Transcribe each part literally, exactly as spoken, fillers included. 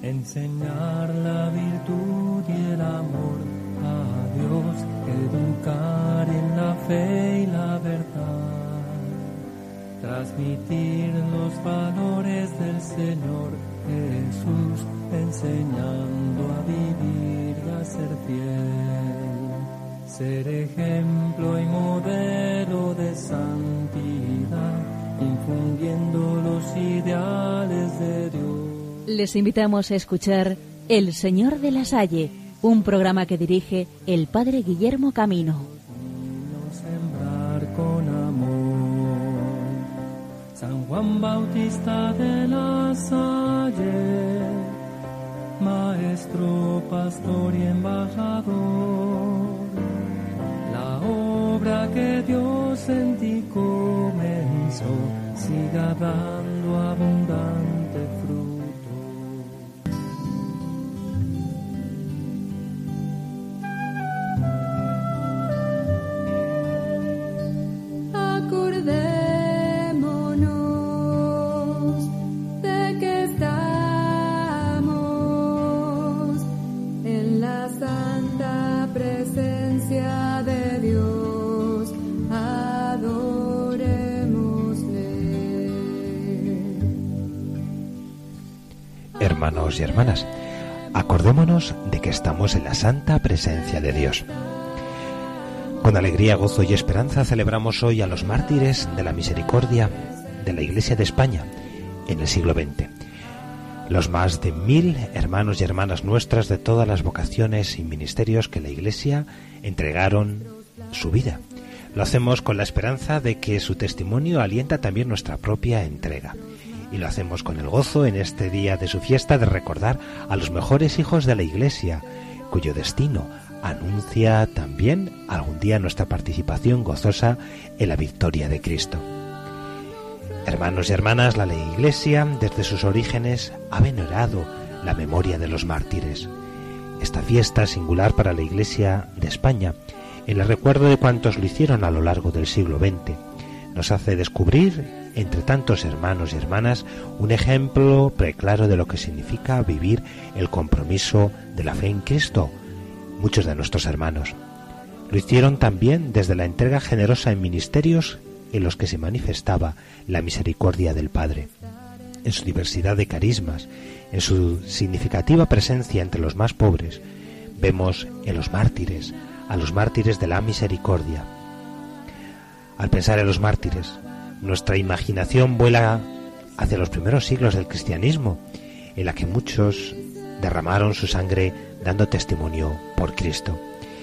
enseñar la virtud y el amor a Dios, educar en la fe y la verdad, transmitir los valores del Señor Jesús, enseñando a vivir y a ser fiel, ser ejemplo y modelo de santidad, infundiendo los ideales de Dios. Les invitamos a escuchar El Señor de la Salle, un programa que dirige el Padre Guillermo Camino. Sembrar con amor. San Juan Bautista de la Salle, maestro, pastor y embajador, la obra que Dios en ti comenzó siga dando abundante fruto. Acordémonos de que estamos en la santa presencia de Dios. Adorémosle. Hermanos y hermanas, acordémonos de que estamos en la santa presencia de Dios. Con alegría, gozo y esperanza celebramos hoy a los mártires de la misericordia de la Iglesia de España en el siglo veinte. Los más de mil hermanos y hermanas nuestras de todas las vocaciones y ministerios que la Iglesia entregaron su vida. Lo hacemos con la esperanza de que su testimonio alienta también nuestra propia entrega. Y lo hacemos con el gozo en este día de su fiesta de recordar a los mejores hijos de la Iglesia, cuyo destino anuncia también algún día nuestra participación gozosa en la victoria de Cristo. Hermanos y hermanas, la Iglesia desde sus orígenes ha venerado la memoria de los mártires. Esta fiesta singular para la Iglesia de España, en el recuerdo de cuantos lo hicieron a lo largo del siglo veinte, nos hace descubrir, entre tantos hermanos y hermanas, un ejemplo preclaro de lo que significa vivir el compromiso de la fe en Cristo. Muchos de nuestros hermanos lo hicieron también desde la entrega generosa en ministerios en los que se manifestaba la misericordia del Padre, en su diversidad de carismas, en su significativa presencia entre los más pobres. Vemos en los mártires, a los mártires de la misericordia. Al pensar en los mártires, nuestra imaginación vuela hacia los primeros siglos del cristianismo, en la que muchos derramaron su sangre dando testimonio por Cristo.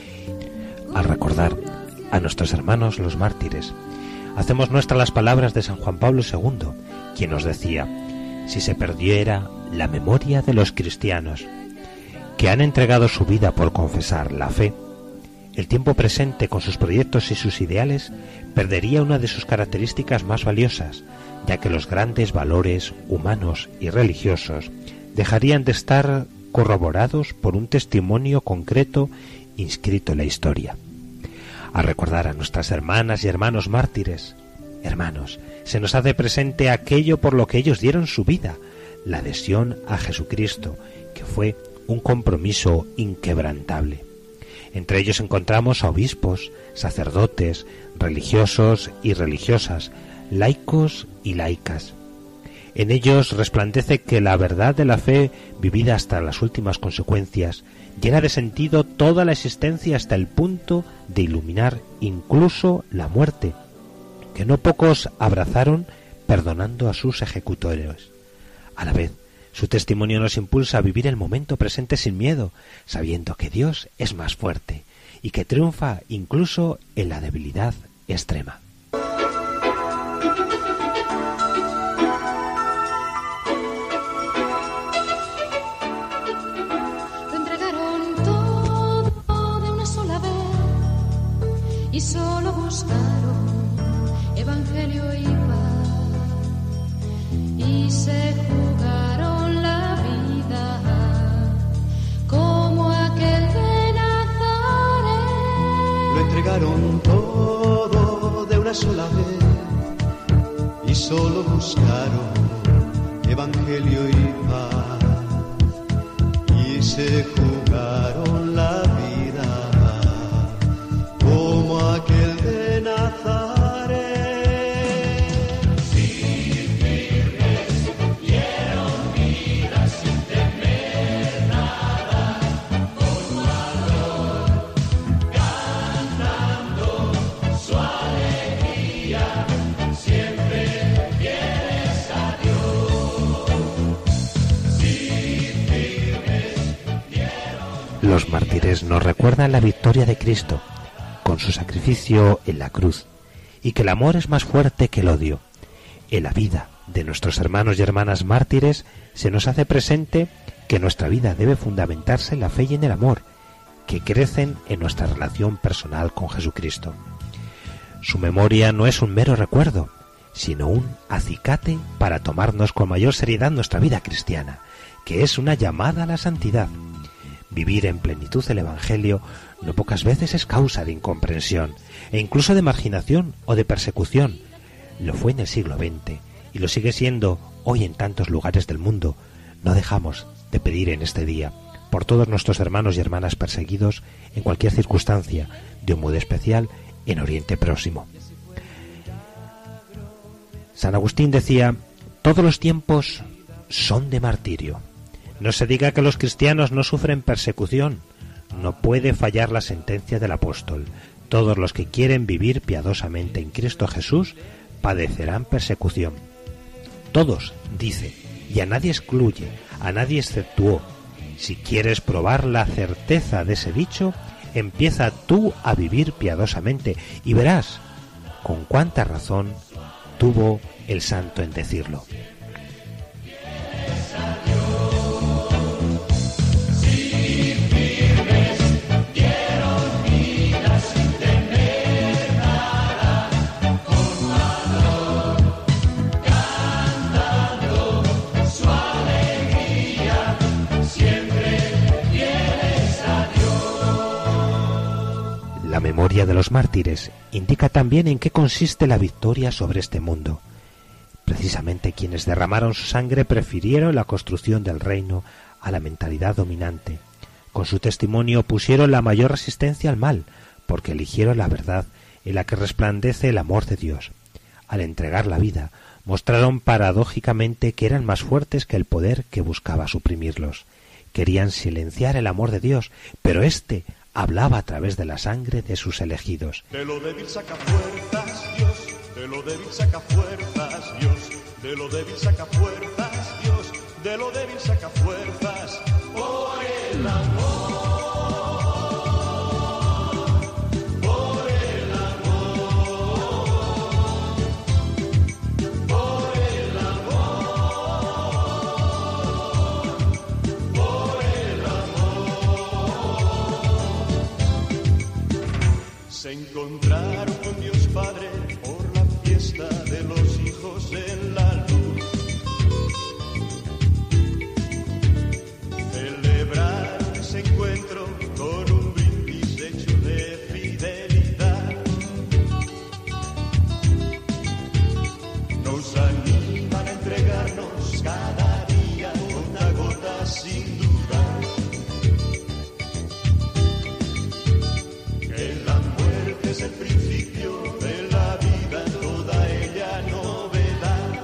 Al recordar a nuestros hermanos los mártires, hacemos nuestras las palabras de San Juan Pablo segundo, quien nos decía: si se perdiera la memoria de los cristianos que han entregado su vida por confesar la fe, el tiempo presente con sus proyectos y sus ideales perdería una de sus características más valiosas, ya que los grandes valores humanos y religiosos dejarían de estar corroborados por un testimonio concreto inscrito en la historia. Al recordar a nuestras hermanas y hermanos mártires, hermanos, se nos hace presente aquello por lo que ellos dieron su vida, la adhesión a Jesucristo, que fue un compromiso inquebrantable. Entre ellos encontramos a obispos, sacerdotes, religiosos y religiosas, laicos y laicas. En ellos resplandece que la verdad de la fe, vivida hasta las últimas consecuencias, llena de sentido toda la existencia hasta el punto de iluminar incluso la muerte, que no pocos abrazaron perdonando a sus ejecutores. A la vez, su testimonio nos impulsa a vivir el momento presente sin miedo, sabiendo que Dios es más fuerte y que triunfa incluso en la debilidad extrema. Lo entregaron todo de una sola vez y solo buscaron evangelio y paz y se jugaron la vida como aquel de Nazaret. Lo entregaron todo de una sola vez y solo buscaron evangelio y paz se jugaron la vida, como aquel de Nazaret. Sin firmes dieron vida sin temer nada, con valor, cantando su alegría, siempre fieles a Dios. Sin firmes dieron. Los mártires nos recuerdan la victoria de Cristo con su sacrificio en la cruz, y que el amor es más fuerte que el odio. En la vida de nuestros hermanos y hermanas mártires se nos hace presente que nuestra vida debe fundamentarse en la fe y en el amor, que crecen en nuestra relación personal con Jesucristo. Su memoria no es un mero recuerdo, sino un acicate para tomarnos con mayor seriedad nuestra vida cristiana, que es una llamada a la santidad. Vivir en plenitud el Evangelio no pocas veces es causa de incomprensión e incluso de marginación o de persecución. Lo fue en el siglo veinte y lo sigue siendo hoy en tantos lugares del mundo. No dejamos de pedir en este día por todos nuestros hermanos y hermanas perseguidos en cualquier circunstancia, de un modo especial en Oriente Próximo. San Agustín decía: todos los tiempos son de martirio. No se diga que los cristianos no sufren persecución. No puede fallar la sentencia del apóstol. Todos los que quieren vivir piadosamente en Cristo Jesús padecerán persecución. Todos, dice, y a nadie excluye, a nadie exceptuó. Si quieres probar la certeza de ese dicho, empieza tú a vivir piadosamente y verás con cuánta razón tuvo el santo en decirlo. La memoria de los mártires indica también en qué consiste la victoria sobre este mundo. Precisamente quienes derramaron su sangre prefirieron la construcción del reino a la mentalidad dominante. Con su testimonio pusieron la mayor resistencia al mal, porque eligieron la verdad en la que resplandece el amor de Dios. Al entregar la vida, mostraron paradójicamente que eran más fuertes que el poder que buscaba suprimirlos. Querían silenciar el amor de Dios, pero éste hablaba a través de la sangre de sus elegidos. De lo débil saca fuerzas Dios, de lo débil saca fuerzas Dios, de lo débil saca fuerzas Dios, de lo débil saca fuerzas por el amor, por el amor, por el amor, por el amor. Se encontraron con Dios Padre por la fiesta de los hijos en la luz. Celebraron ese encuentro con un brindis hecho de fidelidad. Nos animan a entregarnos cada día gota a gota sin dudar. Que la muerte es el principio de la vida, toda ella novedad.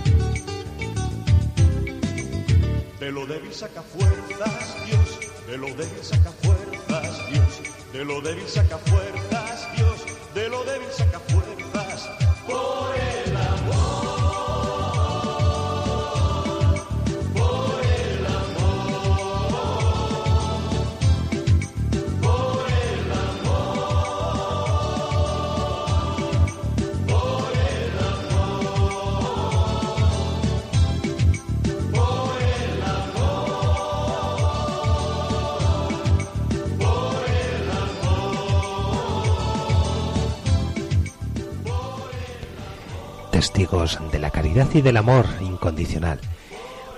De lo débil saca fuerzas Dios, de lo débil saca fuerzas Dios, de lo débil saca fuerzas Dios, de lo débil saca fuerzas por el amor, por el amor, por el amor, por el amor, por el Testigos de la caridad y del amor incondicional,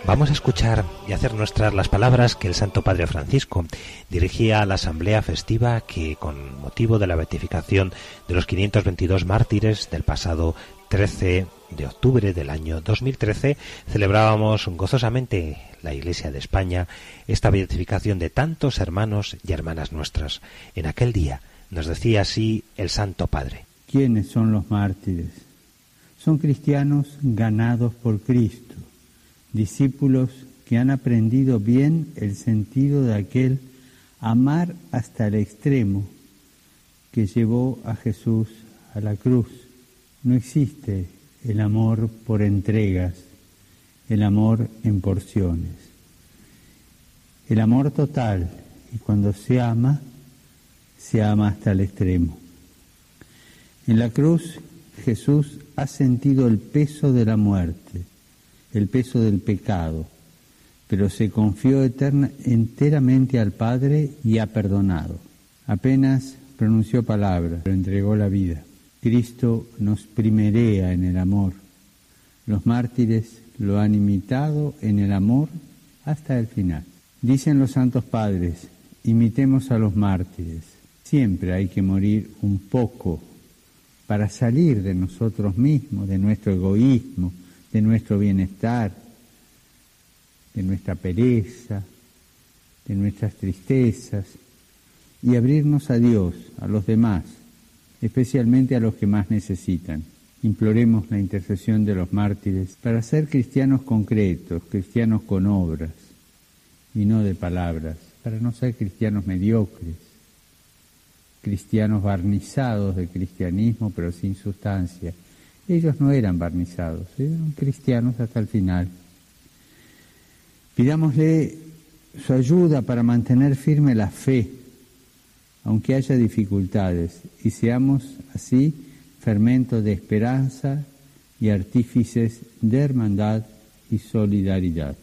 Vamos a escuchar y hacer nuestras las palabras que el Santo Padre Francisco dirigía a la asamblea festiva que, con motivo de la beatificación de los quinientos veintidós mártires del pasado trece de octubre del año dos mil trece, celebrábamos gozosamente la Iglesia de España esta beatificación de tantos hermanos y hermanas nuestras. En aquel día nos decía así el Santo Padre. ¿Quiénes son los mártires? Son cristianos ganados por Cristo, discípulos que han aprendido bien el sentido de aquel amar hasta el extremo que llevó a Jesús a la cruz. No existe el amor por entregas, el amor en porciones. El amor total, y cuando se ama, se ama hasta el extremo. En la cruz, Jesús ha sentido el peso de la muerte, el peso del pecado, pero se confió eterna, enteramente al Padre y ha perdonado. Apenas pronunció palabra, pero entregó la vida. Cristo nos primerea en el amor. Los mártires lo han imitado en el amor hasta el final. Dicen los santos padres, imitemos a los mártires. Siempre hay que morir un poco para salir de nosotros mismos, de nuestro egoísmo, de nuestro bienestar, de nuestra pereza, de nuestras tristezas, y abrirnos a Dios, a los demás, especialmente a los que más necesitan. Imploremos la intercesión de los mártires para ser cristianos concretos, cristianos con obras, y no de palabras, para no ser cristianos mediocres, cristianos barnizados de cristianismo, pero sin sustancia. Ellos no eran barnizados, eran cristianos hasta el final. Pidámosle su ayuda para mantener firme la fe, aunque haya dificultades, y seamos así fermento de esperanza y artífices de hermandad y solidaridad.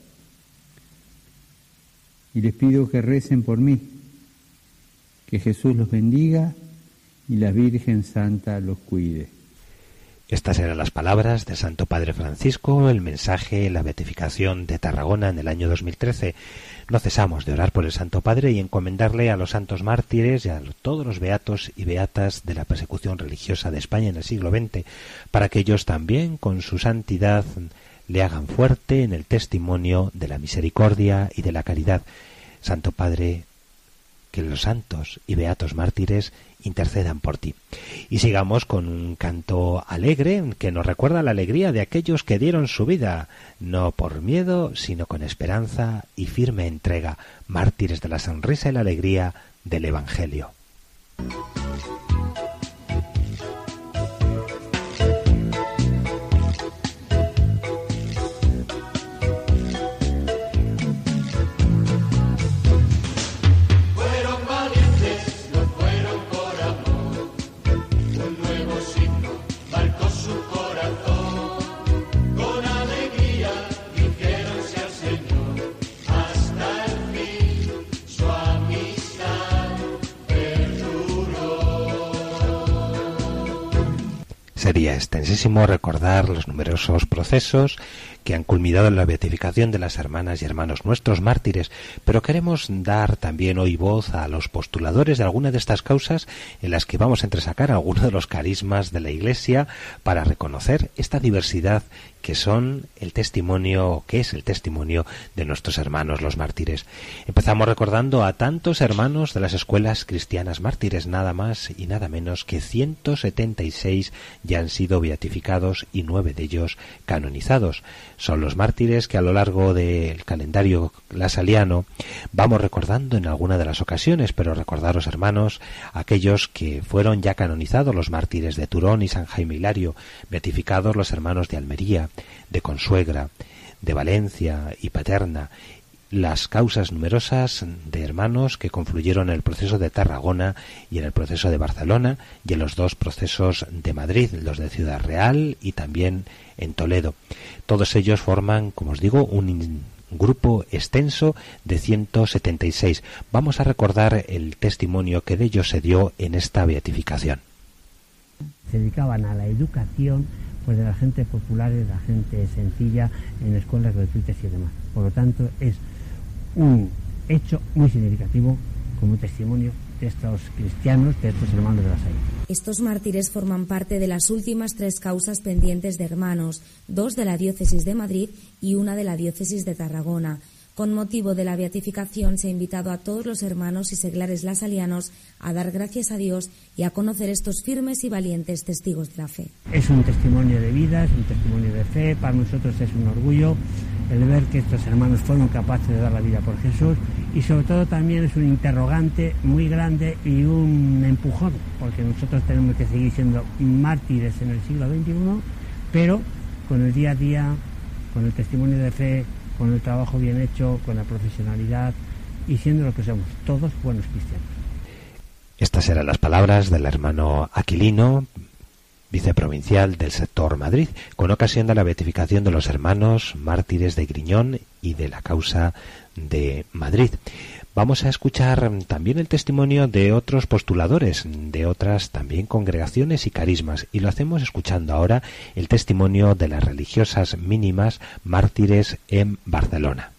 Y les pido que recen por mí, que Jesús los bendiga y la Virgen Santa los cuide. Estas eran las palabras del Santo Padre Francisco, el mensaje, la beatificación de Tarragona en el año dos mil trece. No cesamos de orar por el Santo Padre y encomendarle a los santos mártires y a todos los beatos y beatas de la persecución religiosa de España en el siglo veinte, para que ellos también, con su santidad, le hagan fuerte en el testimonio de la misericordia y de la caridad. Santo Padre, que los santos y beatos mártires intercedan por ti. Y sigamos con un canto alegre que nos recuerda la alegría de aquellos que dieron su vida, no por miedo, sino con esperanza y firme entrega, mártires de la sonrisa y la alegría del Evangelio. Sería extensísimo recordar los numerosos procesos que han culminado en la beatificación de las hermanas y hermanos nuestros mártires, pero queremos dar también hoy voz a los postuladores de alguna de estas causas en las que vamos a entresacar algunos de los carismas de la Iglesia para reconocer esta diversidad que son el testimonio, que es el testimonio de nuestros hermanos los mártires. Empezamos recordando a tantos hermanos de las escuelas cristianas mártires, nada más y nada menos que ciento setenta y seis ya han sido beatificados y nueve de ellos canonizados. Son los mártires que a lo largo del calendario lasaliano vamos recordando en alguna de las ocasiones, pero recordaros, hermanos, aquellos que fueron ya canonizados, los mártires de Turón y San Jaime Hilario, beatificados los hermanos de Almería, de Consuegra, de Valencia y Paterna, las causas numerosas de hermanos que confluyeron en el proceso de Tarragona y en el proceso de Barcelona y en los dos procesos de Madrid, los de Ciudad Real y también en Toledo. Todos ellos forman, como os digo, un grupo extenso de ciento setenta y seis. Vamos a recordar el testimonio que de ellos se dio en esta beatificación. Se dedicaban a la educación pues de la gente popular, de la gente sencilla, en escuelas gratuitas y demás. Por lo tanto, es un hecho muy significativo como testimonio de estos cristianos, de estos hermanos de la Salle. Estos mártires forman parte de las últimas tres causas pendientes de hermanos, dos de la diócesis de Madrid y una de la diócesis de Tarragona. Con motivo de la beatificación se ha invitado a todos los hermanos y seglares lasalianos a dar gracias a Dios y a conocer estos firmes y valientes testigos de la fe. Es un testimonio de vida, es un testimonio de fe, para nosotros es un orgullo el ver que estos hermanos fueron capaces de dar la vida por Jesús, y sobre todo también es un interrogante muy grande y un empujón, porque nosotros tenemos que seguir siendo mártires en el siglo veintiuno, pero con el día a día, con el testimonio de fe, con el trabajo bien hecho, con la profesionalidad y siendo lo que somos, todos buenos cristianos. Estas eran las palabras del hermano Aquilino, viceprovincial del sector Madrid, con ocasión de la beatificación de los hermanos mártires de Griñón y de la causa de Madrid. Vamos a escuchar también el testimonio de otros postuladores, de otras también congregaciones y carismas, y lo hacemos escuchando ahora el testimonio de las religiosas mínimas mártires en Barcelona.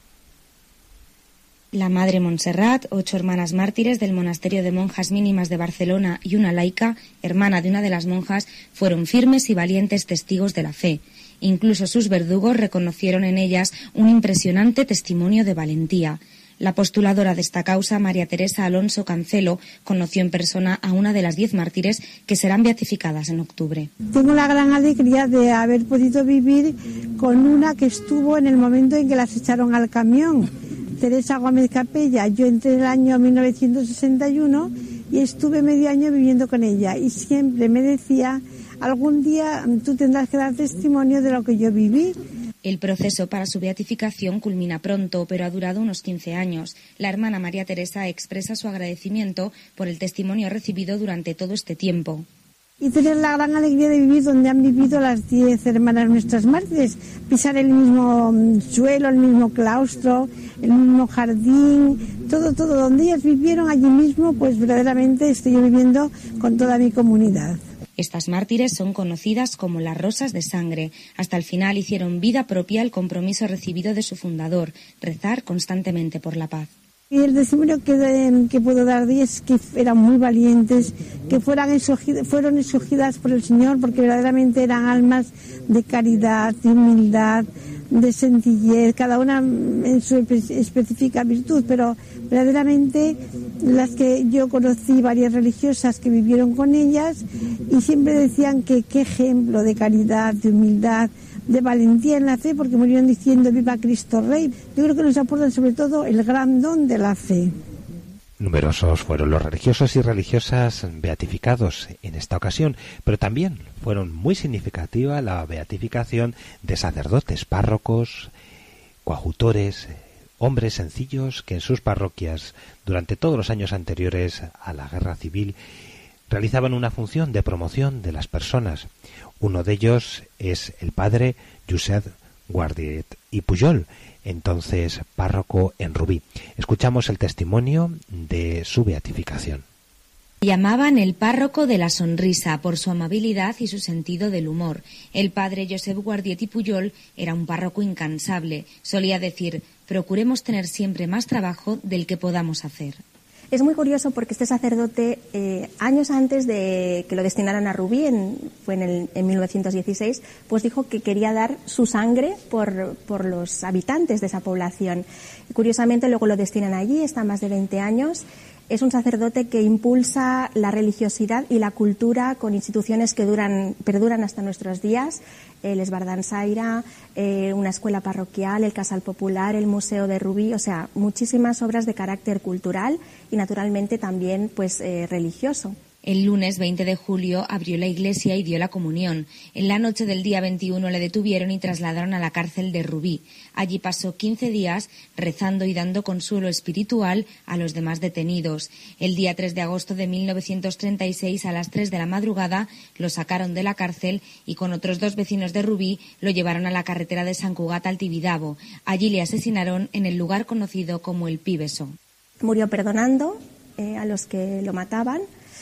La Madre Montserrat, ocho hermanas mártires del Monasterio de Monjas Mínimas de Barcelona y una laica, hermana de una de las monjas, fueron firmes y valientes testigos de la fe. Incluso sus verdugos reconocieron en ellas un impresionante testimonio de valentía. La postuladora de esta causa, María Teresa Alonso Cancelo, conoció en persona a una de las diez mártires que serán beatificadas en octubre. Tengo la gran alegría de haber podido vivir con una que estuvo en el momento en que las echaron al camión, Teresa Gómez Capella. Yo entré en el año mil novecientos sesenta y uno y estuve medio año viviendo con ella, y siempre me decía: algún día tú tendrás que dar testimonio de lo que yo viví. El proceso para su beatificación culmina pronto, pero ha durado unos quince años. La hermana María Teresa expresa su agradecimiento por el testimonio recibido durante todo este tiempo. Y tener la gran alegría de vivir donde han vivido las diez hermanas nuestras mártires, pisar el mismo suelo, el mismo claustro, el mismo jardín, todo, todo, donde ellas vivieron allí mismo, pues verdaderamente estoy yo viviendo con toda mi comunidad. Estas mártires son conocidas como las Rosas de Sangre. Hasta el final hicieron vida propia el compromiso recibido de su fundador, rezar constantemente por la paz. Y el testimonio que, que puedo dar de ellas es que eran muy valientes, que fueran escogidas, fueron escogidas por el Señor porque verdaderamente eran almas de caridad, de humildad, de sencillez, cada una en su específica virtud, pero verdaderamente las que yo conocí, varias religiosas que vivieron con ellas, y siempre decían que qué ejemplo de caridad, de humildad, de valentía en la fe, porque murieron diciendo viva Cristo Rey. Yo creo que nos aportan sobre todo el gran don de la fe. Numerosos fueron los religiosos y religiosas beatificados en esta ocasión, pero también fueron muy significativa la beatificación de sacerdotes, párrocos, coadjutores, hombres sencillos que en sus parroquias durante todos los años anteriores a la guerra civil realizaban una función de promoción de las personas. Uno de ellos es el padre Josep Guardiet y Pujol, entonces párroco en Rubí. Escuchamos el testimonio de su beatificación. Llamaban el párroco de la sonrisa por su amabilidad y su sentido del humor. El padre Josep Guardiet y Pujol era un párroco incansable. Solía decir: procuremos tener siempre más trabajo del que podamos hacer. Es muy curioso porque este sacerdote, eh, años antes de que lo destinaran a Rubí, en, fue en, el, en mil novecientos dieciséis, pues dijo que quería dar su sangre por, por los habitantes de esa población. Curiosamente luego lo destinan allí, está más de veinte años. Es un sacerdote que impulsa la religiosidad y la cultura con instituciones que duran, perduran hasta nuestros días. El Esbardansaira, eh, una escuela parroquial, el Casal Popular, el Museo de Rubí, o sea, muchísimas obras de carácter cultural y naturalmente también pues eh, religioso. El lunes veinte de julio abrió la iglesia y dio la comunión. En la noche del día veintiuno le detuvieron y trasladaron a la cárcel de Rubí. Allí pasó quince días rezando y dando consuelo espiritual a los demás detenidos. El día tres de agosto de mil novecientos treinta y seis, a las tres de la madrugada, lo sacaron de la cárcel y con otros dos vecinos de Rubí lo llevaron a la carretera de San Cugat al Tibidabo. Allí le asesinaron en el lugar conocido como el Pi Beso. Murió perdonando eh, a los que lo mataban.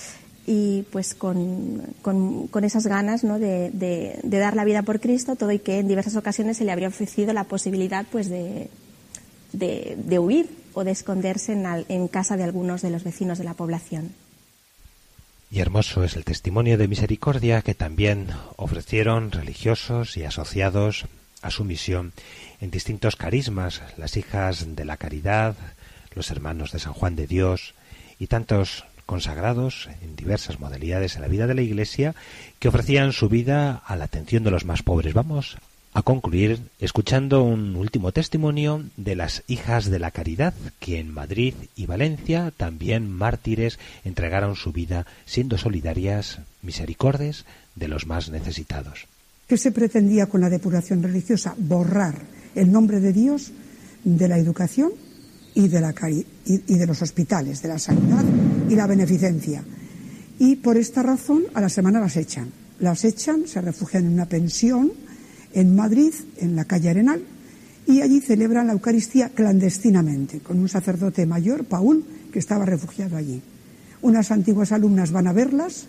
y pues con, con, con esas ganas, ¿no?, de, de, de dar la vida por Cristo, todo y que en diversas ocasiones se le habría ofrecido la posibilidad pues de, de, de huir o de esconderse en, al, en casa de algunos de los vecinos de la población. Y hermoso es el testimonio de misericordia que también ofrecieron religiosos y asociados a su misión en distintos carismas, las hijas de la caridad, los hermanos de San Juan de Dios y tantos consagrados en diversas modalidades en la vida de la Iglesia que ofrecían su vida a la atención de los más pobres. Vamos a concluir escuchando un último testimonio de las hijas de la caridad que en Madrid y Valencia, también mártires, entregaron su vida siendo solidarias, misericordes de los más necesitados. ¿Qué se pretendía con la depuración religiosa? Borrar el nombre de Dios de la educación y de, la cari- y, y de los hospitales, de la sanidad y la beneficencia. Y por esta razón a la semana las echan. Las echan, se refugian en una pensión en Madrid, en la calle Arenal, y allí celebran la Eucaristía clandestinamente, con un sacerdote mayor, Paul, que estaba refugiado allí. Unas antiguas alumnas van a verlas,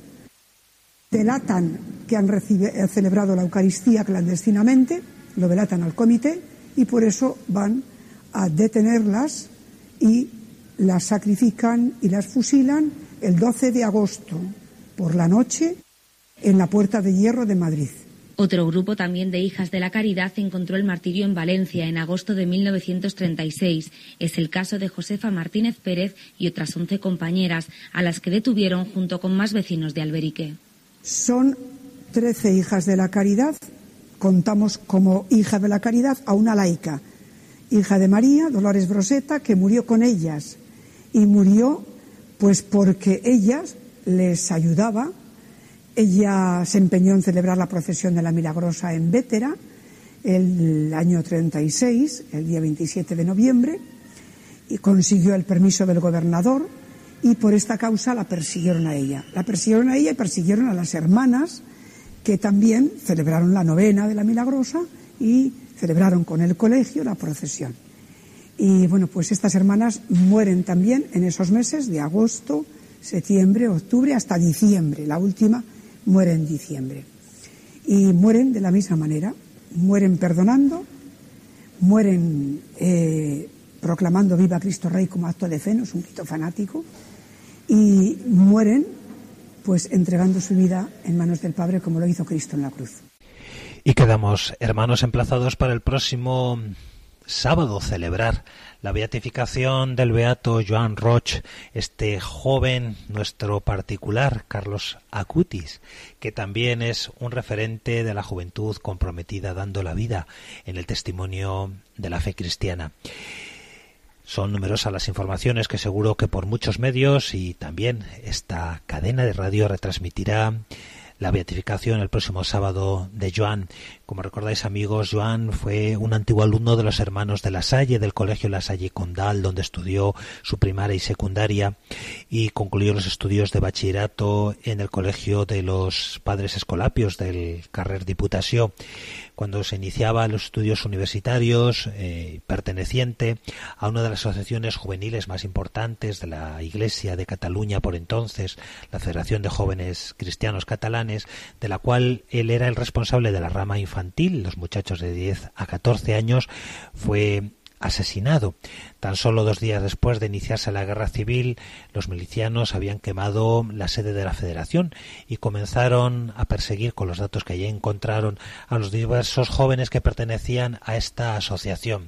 delatan que han recibe, celebrado la Eucaristía clandestinamente, lo delatan al comité, y por eso van a detenerlas y las sacrifican y las fusilan el doce de agosto por la noche en la Puerta de Hierro de Madrid. Otro grupo también de hijas de la caridad encontró el martirio en Valencia en agosto de mil novecientos treinta y seis. Es el caso de Josefa Martínez Pérez y otras once compañeras, a las que detuvieron junto con más vecinos de Alberique. Son trece hijas de la caridad. Contamos como hija de la caridad a una laica, hija de María, Dolores Broseta, que murió con ellas. Y murió pues porque ellas les ayudaba. Ella se empeñó en celebrar la procesión de la Milagrosa en Bétera el año treinta y seis, el día veintisiete de noviembre, y consiguió el permiso del gobernador, y por esta causa la persiguieron a ella. La persiguieron a ella y persiguieron a las hermanas, que también celebraron la novena de la Milagrosa y celebraron con el colegio la procesión. Y bueno, pues estas hermanas mueren también en esos meses de agosto, septiembre, octubre, hasta diciembre. La última muere en diciembre. Y mueren de la misma manera. Mueren perdonando, mueren eh, proclamando Viva Cristo Rey como acto de fe, no es un grito fanático, y mueren pues entregando su vida en manos del Padre como lo hizo Cristo en la cruz. Y quedamos, hermanos, emplazados para el próximo sábado celebrar la beatificación del beato Joan Roig, este joven nuestro particular, Carlos Acutis, que también es un referente de la juventud comprometida dando la vida en el testimonio de la fe cristiana. Son numerosas las informaciones que seguro que por muchos medios y también esta cadena de radio retransmitirá la beatificación el próximo sábado de Joan. Como recordáis, amigos, Joan fue un antiguo alumno de los hermanos de La Salle, del colegio La Salle Condal, donde estudió su primaria y secundaria, y concluyó los estudios de bachillerato en el colegio de los Padres Escolapios del Carrer Diputació. Cuando se iniciaba los estudios universitarios, eh, perteneciente a una de las asociaciones juveniles más importantes de la Iglesia de Cataluña por entonces, la Federación de Jóvenes Cristianos Catalanes, de la cual él era el responsable de la rama infantil, los muchachos de diez a catorce años, fue asesinado. Tan solo dos días después de iniciarse la guerra civil, los milicianos habían quemado la sede de la Federación y comenzaron a perseguir, con los datos que allí encontraron, a los diversos jóvenes que pertenecían a esta asociación.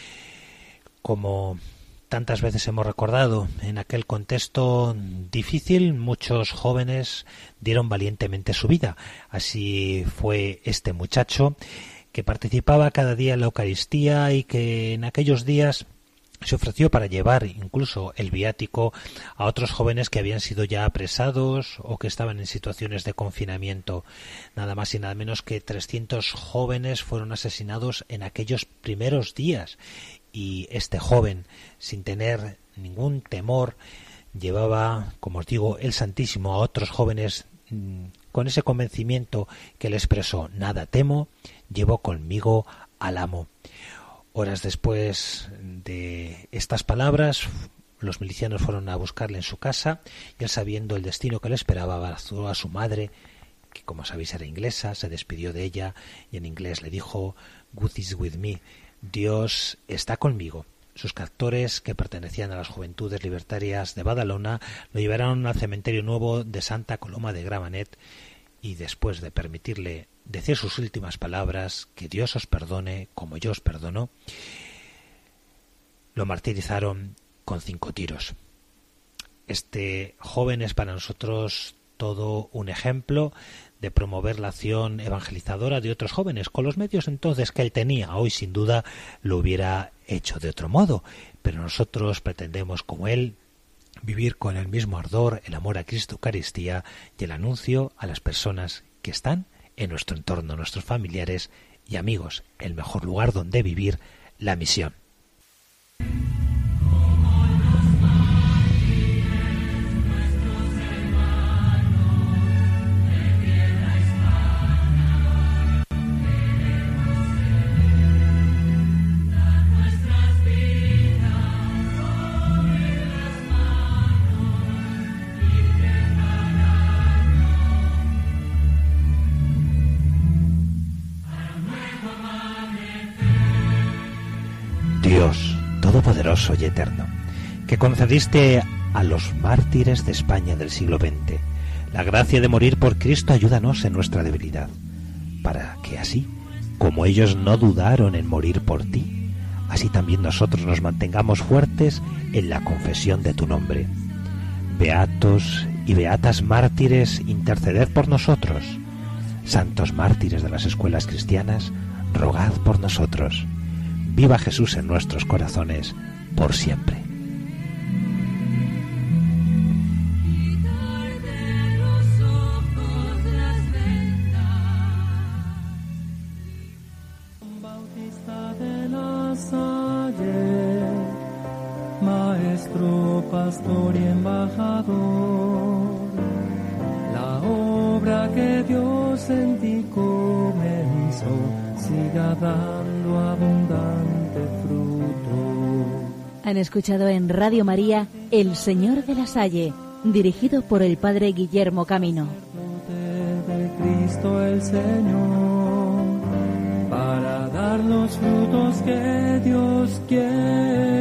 Como tantas veces hemos recordado, en aquel contexto difícil muchos jóvenes dieron valientemente su vida. Así fue este muchacho, que participaba cada día en la Eucaristía y que en aquellos días se ofreció para llevar incluso el viático a otros jóvenes que habían sido ya apresados o que estaban en situaciones de confinamiento. Nada más y nada menos que trescientos jóvenes fueron asesinados en aquellos primeros días, y este joven, sin tener ningún temor, llevaba, como os digo, el Santísimo a otros jóvenes mmm, con ese convencimiento que le expresó: nada temo, llevo conmigo al amo. Horas después de estas palabras, los milicianos fueron a buscarle en su casa y él, sabiendo el destino que le esperaba, abrazó a su madre, que como sabéis era inglesa, se despidió de ella y en inglés le dijo "God is with me", Dios está conmigo. Sus captores, que pertenecían a las Juventudes Libertarias de Badalona, lo llevaron al cementerio nuevo de Santa Coloma de Gramenet y después de permitirle decir sus últimas palabras, "que Dios os perdone como yo os perdono", lo martirizaron con cinco tiros. Este joven es para nosotros todo un ejemplo de promover la acción evangelizadora de otros jóvenes con los medios entonces que él tenía. Hoy sin duda lo hubiera hecho de otro modo, pero nosotros pretendemos como él vivir con el mismo ardor el amor a Cristo Eucaristía y el anuncio a las personas que están en nuestro entorno, nuestros familiares y amigos, el mejor lugar donde vivir la misión. Dios Todopoderoso y Eterno, que concediste a los mártires de España del siglo veinte la gracia de morir por Cristo, ayúdanos en nuestra debilidad, para que así, como ellos no dudaron en morir por ti, así también nosotros nos mantengamos fuertes en la confesión de tu nombre. Beatos y beatas mártires, interceded por nosotros. Santos mártires de las escuelas cristianas, rogad por nosotros. Viva Jesús en nuestros corazones por siempre. Bautista de la Salle, maestro, pastor y embajador, la obra que Dios en ti comenzó siga dando abundante fruto. Han escuchado en Radio María El Señor de la Salle, dirigido por el Padre Guillermo Camino. De Cristo el Señor, para dar los frutos que Dios quiere.